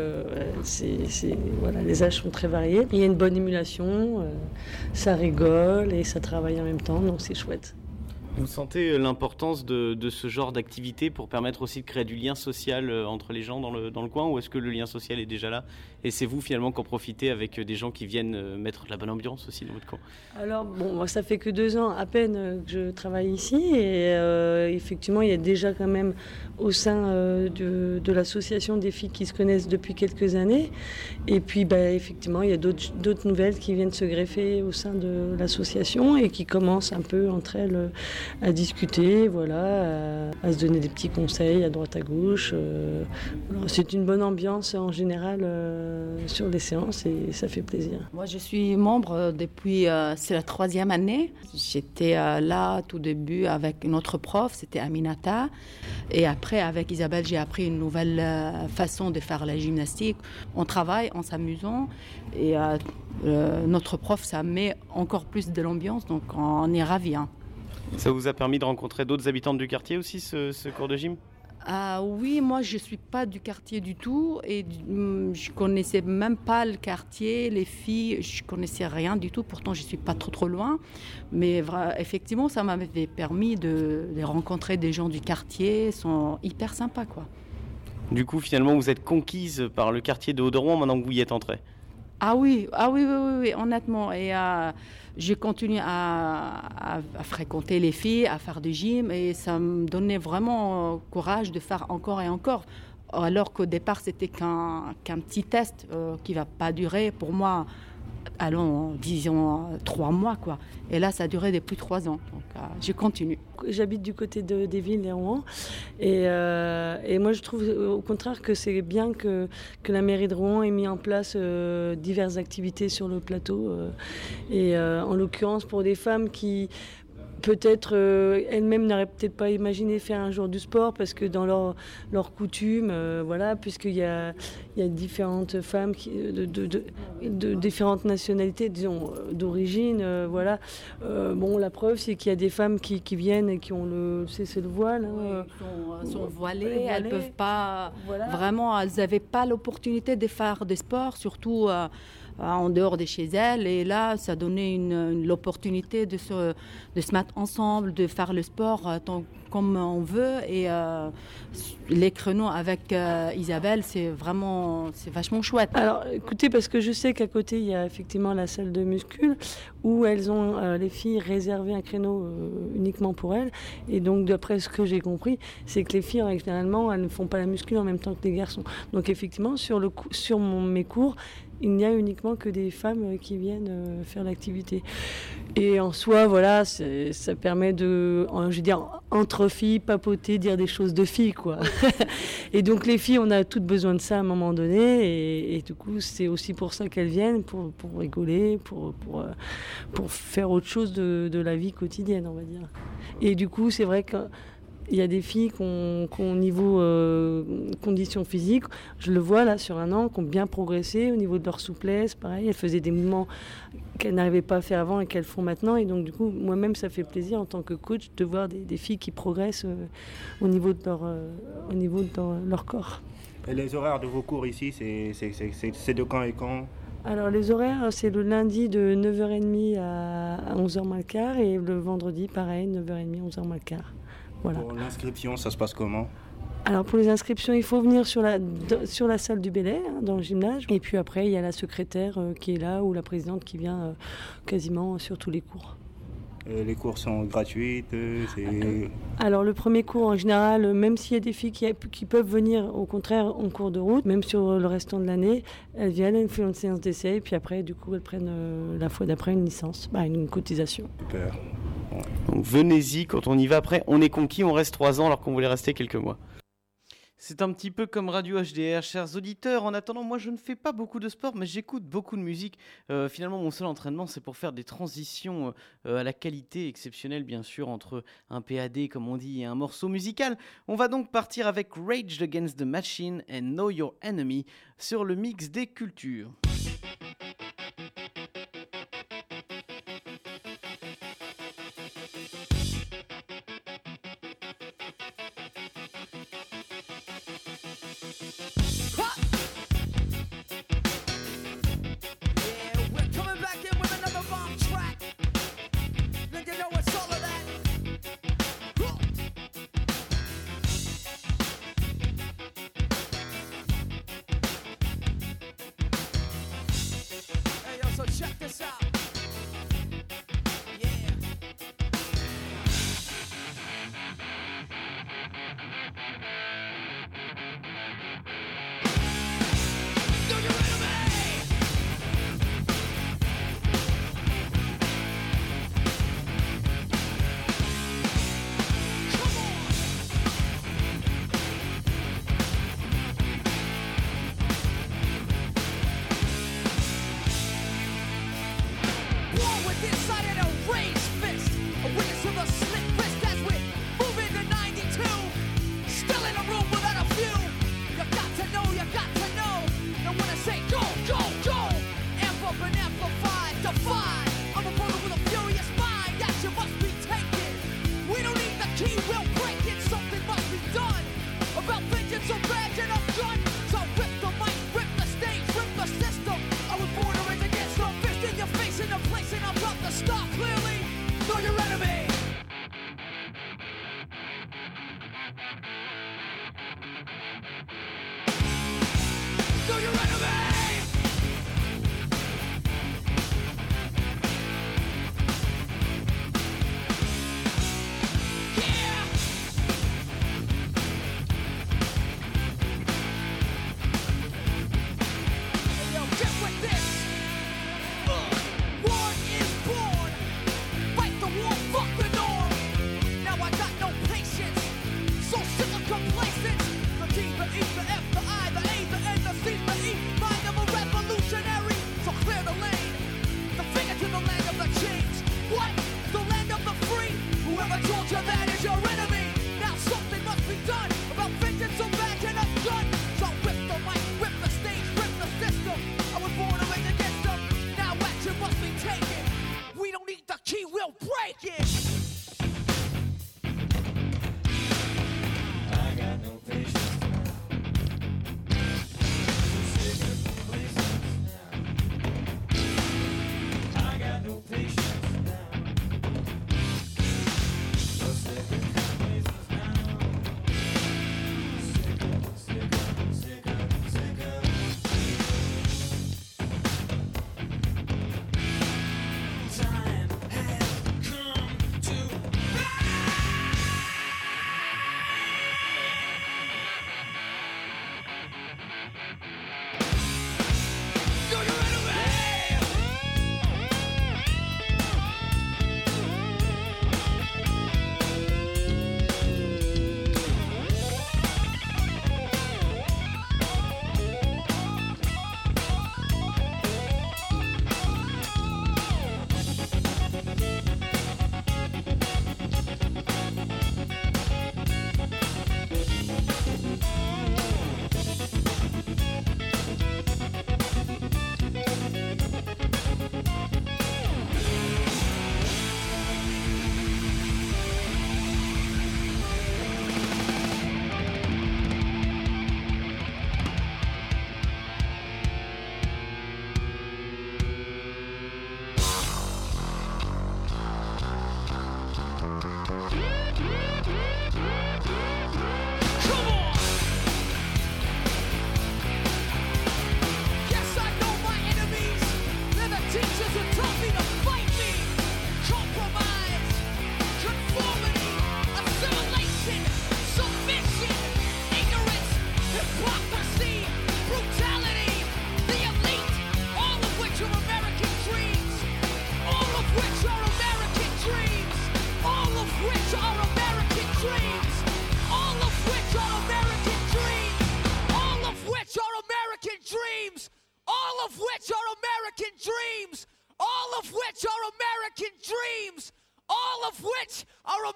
voilà les âges sont très variés il y a une bonne émulation ça rigole et ça travaille en même temps donc c'est chouette. Vous sentez l'importance de ce genre d'activité pour permettre aussi de créer du lien social entre les gens dans le coin ou est-ce que le lien social est déjà là et c'est vous finalement qui en profitez avec des gens qui viennent mettre de la bonne ambiance aussi dans votre coin? Alors bon, moi, ça fait que 2 ans à peine que je travaille ici et effectivement il y a déjà quand même au sein de l'association des filles qui se connaissent depuis quelques années et puis effectivement il y a d'autres nouvelles qui viennent se greffer au sein de l'association et qui commencent un peu entre elles à discuter, voilà, à se donner des petits conseils à droite à gauche. Voilà, c'est une bonne ambiance en général sur les séances et ça fait plaisir. Moi je suis membre depuis, c'est la 3e année. J'étais là tout début avec une autre prof, c'était Aminata. Et après avec Isabelle j'ai appris une nouvelle façon de faire la gymnastique. On travaille en s'amusant et notre prof ça met encore plus de l'ambiance donc on est ravis. Hein. Ça vous a permis de rencontrer d'autres habitantes du quartier aussi, ce cours de gym? Oui, moi je ne suis pas du quartier du tout et je ne connaissais même pas le quartier, les filles, je ne connaissais rien du tout, pourtant je ne suis pas trop loin. Mais effectivement, ça m'avait permis de rencontrer des gens du quartier, ils sont hyper sympas, quoi. Du coup, finalement, vous êtes conquise par le quartier de Haut-de-Rouen maintenant que vous y êtes entrée? Oui, honnêtement. Et j'ai continué à fréquenter les filles, à faire du gym et ça me donnait vraiment courage de faire encore et encore. Alors qu'au départ, c'était qu'un petit test qui ne va pas durer pour moi, disons 3 mois, quoi. Et là, ça a duré depuis 3 ans. Donc, je continue. J'habite du côté des villes et Rouen. Et moi, je trouve au contraire que c'est bien que la mairie de Rouen ait mis en place diverses activités sur le plateau. En l'occurrence, pour des femmes qui... peut-être elles-mêmes n'auraient peut-être pas imaginé faire un jour du sport parce que dans leur coutume, voilà, puisqu'il y a différentes femmes de différentes nationalités, disons, d'origine, voilà. La preuve, c'est qu'il y a des femmes qui viennent et qui ont c'est le voile. Hein, elles sont voilées, elles ne peuvent pas, voilà. Vraiment, elles n'avaient pas l'opportunité de faire des sports, surtout... en dehors de chez elles et là ça donnait l'opportunité de se mettre ensemble, de faire le sport comme on veut et les créneaux avec Isabelle c'est vachement chouette. Alors écoutez, parce que je sais qu'à côté il y a effectivement la salle de muscule où elles ont les filles réservé un créneau uniquement pour elles et donc d'après ce que j'ai compris c'est que les filles généralement elles ne font pas la muscule en même temps que les garçons donc effectivement sur mes cours il n'y a uniquement que des femmes qui viennent faire l'activité. Et en soi, voilà, ça permet de, je veux dire, entre filles, papoter, dire des choses de filles, quoi. Et donc les filles, on a toutes besoin de ça à un moment donné. Et du coup, c'est aussi pour ça qu'elles viennent, pour rigoler, pour faire autre chose de la vie quotidienne, on va dire. Et du coup, c'est vrai que... Il y a des filles qui ont niveau conditions physiques, je le vois là sur un an, qui ont bien progressé au niveau de leur souplesse. Pareil, elles faisaient des mouvements qu'elles n'arrivaient pas à faire avant et qu'elles font maintenant. Et donc du coup, moi-même, ça fait plaisir en tant que coach de voir des filles qui progressent au niveau de leur corps. Et les horaires de vos cours ici, c'est de quand et quand ? Alors les horaires, c'est le lundi de 9h30 à 11h moins le quart et le vendredi, pareil, 9h30, 11h moins le quart. Voilà. Pour l'inscription, ça se passe comment ? Alors pour les inscriptions, il faut venir sur la salle du Bellay, dans le gymnase. Et puis après, il y a la secrétaire qui est là ou la présidente qui vient quasiment sur tous les cours. Les cours sont gratuits Alors le premier cours en général, même s'il y a des filles qui peuvent venir au contraire en cours de route, même sur le restant de l'année, elles viennent, elles font une séance d'essai et puis après du coup elles prennent la fois d'après une licence, une cotisation. Super. Ouais. Donc venez-y, quand on y va après, on est conquis, on reste 3 ans alors qu'on voulait rester quelques mois. C'est un petit peu comme Radio HDR, chers auditeurs. En attendant, moi, je ne fais pas beaucoup de sport, mais j'écoute beaucoup de musique. Finalement, mon seul entraînement, c'est pour faire des transitions à la qualité exceptionnelle, bien sûr, entre un PAD, comme on dit, et un morceau musical. On va donc partir avec Rage Against the Machine and Know Your Enemy sur le mix des cultures.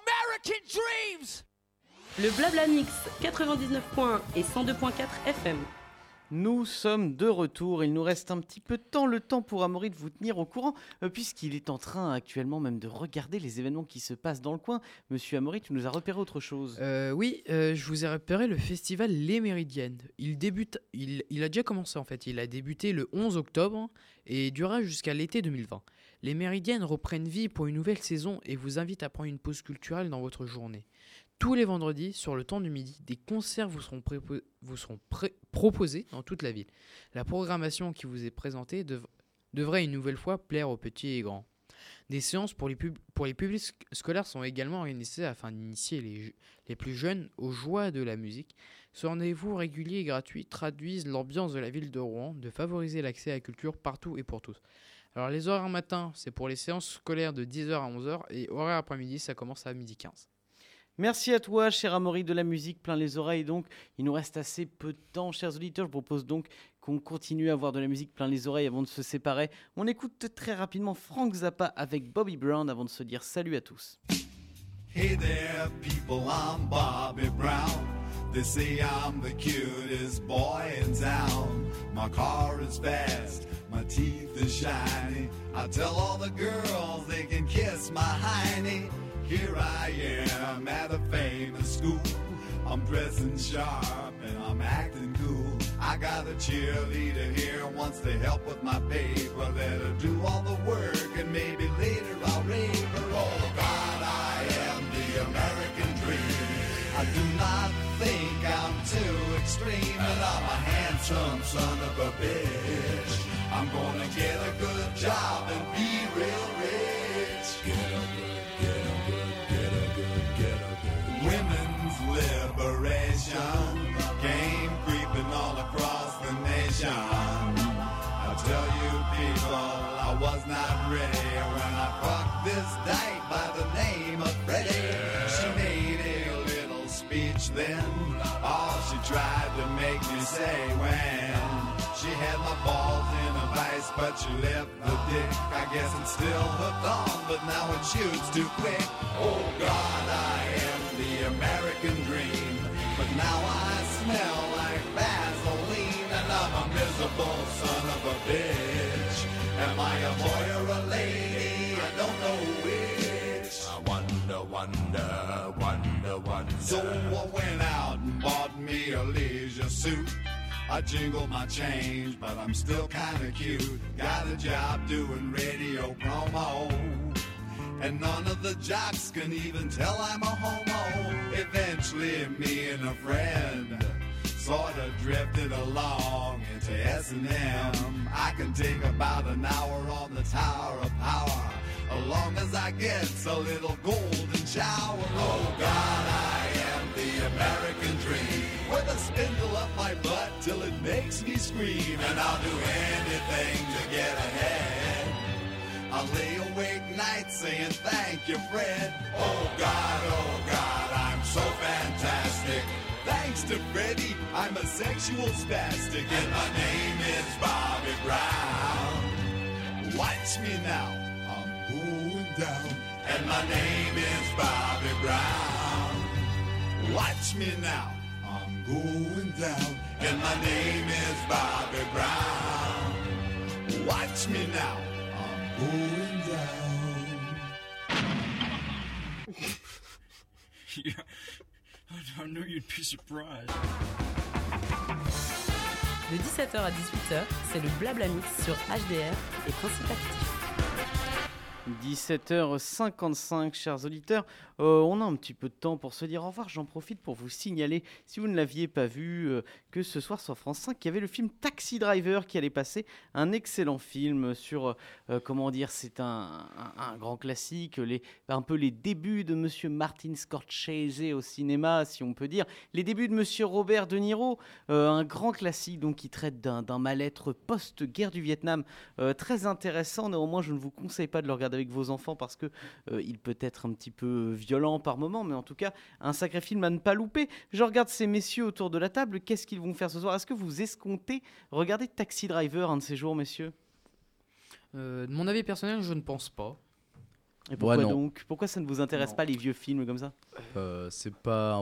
American dreams. Le Blabla Mix 99.1 et 102.4 FM. Nous sommes de retour, il nous reste un petit peu de temps, le temps pour Amaury de vous tenir au courant, puisqu'il est en train actuellement même de regarder les événements qui se passent dans le coin. Monsieur Amaury, tu nous as repéré autre chose. Oui, je vous ai repéré le festival Les Méridiennes. Il a déjà commencé en fait, il a débuté le 11 octobre et durera jusqu'à l'été 2020. Les Méridiennes reprennent vie pour une nouvelle saison et vous invitent à prendre une pause culturelle dans votre journée. Tous les vendredis, sur le temps du midi, des concerts vous seront proposés dans toute la ville. La programmation qui vous est présentée devrait une nouvelle fois plaire aux petits et grands. Des séances pour les publics scolaires sont également organisées afin d'initier les plus jeunes aux joies de la musique. Ce rendez-vous régulier et gratuit traduisent l'ambiance de la ville de Rouen, de favoriser l'accès à la culture partout et pour tous. Alors les horaires matin, c'est pour les séances scolaires de 10h à 11h et horaires après-midi, ça commence à 12h15. Merci à toi, cher Amaury, de la musique plein les oreilles. Donc, il nous reste assez peu de temps, chers auditeurs. Je propose donc qu'on continue à avoir de la musique plein les oreilles avant de se séparer. On écoute très rapidement Frank Zappa avec Bobby Brown avant de se dire salut à tous. Hey there, people, I'm Bobby Brown. They say I'm the cutest boy in town. My car is fast, my teeth are shiny. I tell all the girls they can kiss my hiney. Here I am at a famous school. I'm dressing sharp and I'm acting cool. I got a cheerleader here, wants to help with my paper. Let her do all the work and maybe later I'll rave her. Oh God, I am the American dream. I do not think I'm too extreme, and I'm a handsome son of a bitch. I'm gonna get a good job and be real rich. Get a good. Women's liberation came creeping all across the nation. I tell you people, I was not ready when I fucked this dyke by the name of Freddie. She made a little speech then, all she tried to make me say when she had my balls in a vice, but she left the dick. I guess it's still hooked on, but now it shoots too quick. Oh God, I am the American dream, but now I smell like Vaseline, and I'm a miserable son of a bitch. Am I a boy or a lady? I don't know which. I wonder. So I went out and bought me a leisure suit. I jingle my change, but I'm still kinda cute. Got a job doing radio promo, and none of the jocks can even tell I'm a homo. Eventually me and a friend sorta drifted along into S&M. I can take about an hour on the Tower of Power, as long as I get a little golden shower. Oh God, I am the American dream, with a spindle up my butt till it makes me scream, and I'll do anything to get ahead. I'll lay awake nights saying thank you, Fred. Oh God, I'm so fantastic. Thanks to Freddie, I'm a sexual spastic, and my name is Bobby Brown. Watch me now, I'm going down, and my name is Bobby Brown. Watch me now, I'm going down, and my name is Bobby Brown. Watch me now, I'm going down. Yeah, I knew you'd be surprised. De 17h à 18h, c'est le Blabla Mix sur HDR et Principe Actif. 17h55, chers auditeurs, on a un petit peu de temps pour se dire au revoir. J'en profite pour vous signaler, si vous ne l'aviez pas vu, que ce soir sur France 5, il y avait le film Taxi Driver qui allait passer, un excellent film sur, comment dire, c'est un grand classique, un peu les débuts de Monsieur Martin Scorsese au cinéma, si on peut dire, les débuts de Monsieur Robert De Niro, un grand classique donc qui traite d'un mal-être post-guerre du Vietnam, très intéressant. Néanmoins, je ne vous conseille pas de le regarder avec vos enfants parce que il peut être un petit peu violent par moment, mais en tout cas un sacré film à ne pas louper. Je regarde ces messieurs autour de la table, qu'est-ce qu'ils vont faire ce soir? Est-ce que vous escomptez regarder Taxi Driver un de ces jours, messieurs? De mon avis personnel, je ne pense pas. Et pourquoi non. donc? Pourquoi ça ne vous intéresse pas les vieux films comme ça? C'est pas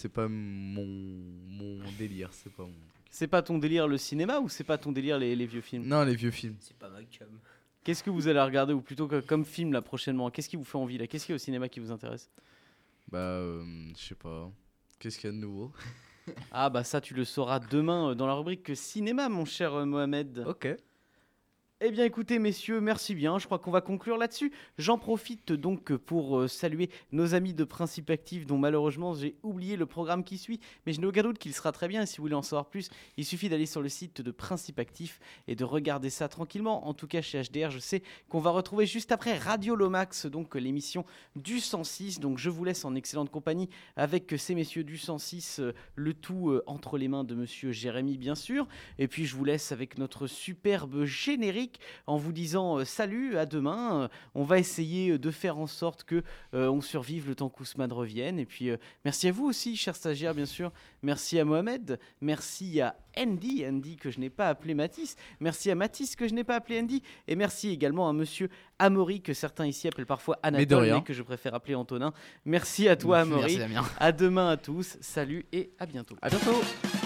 mon délire, c'est pas mon... C'est pas ton délire le cinéma ou c'est pas ton délire les vieux films? Non, les vieux films. C'est pas Malcolm. Qu'est-ce que vous allez regarder ou plutôt comme film là prochainement? Qu'est-ce qui vous fait envie là? Qu'est-ce qu'il y a au cinéma qui vous intéresse? Je sais pas. Qu'est-ce qu'il y a de nouveau? Ah bah ça tu le sauras demain dans la rubrique cinéma mon cher Mohamed. Ok. Eh bien écoutez messieurs, merci bien, je crois qu'on va conclure là-dessus. J'en profite donc pour saluer nos amis de Principe Actif dont malheureusement j'ai oublié le programme qui suit, mais je n'ai aucun doute qu'il sera très bien et si vous voulez en savoir plus, il suffit d'aller sur le site de Principe Actif et de regarder ça tranquillement. En tout cas chez HDR, je sais qu'on va retrouver juste après Radio Lomax, donc l'émission du 106, donc je vous laisse en excellente compagnie avec ces messieurs du 106, le tout entre les mains de monsieur Jérémy bien sûr, et puis je vous laisse avec notre superbe générique en vous disant salut, à demain. On va essayer de faire en sorte que on survive le temps qu'Ousmane revienne. Et puis merci à vous aussi, chers stagiaires, bien sûr. Merci à Mohamed. Merci à Andy que je n'ai pas appelé Mathis. Merci à Mathis que je n'ai pas appelé Andy. Et merci également à monsieur Amaury que certains ici appellent parfois Anatole, mais que je préfère appeler Antonin. Merci à toi Amaury. Merci Damien. À demain à tous. Salut et à bientôt. À bientôt.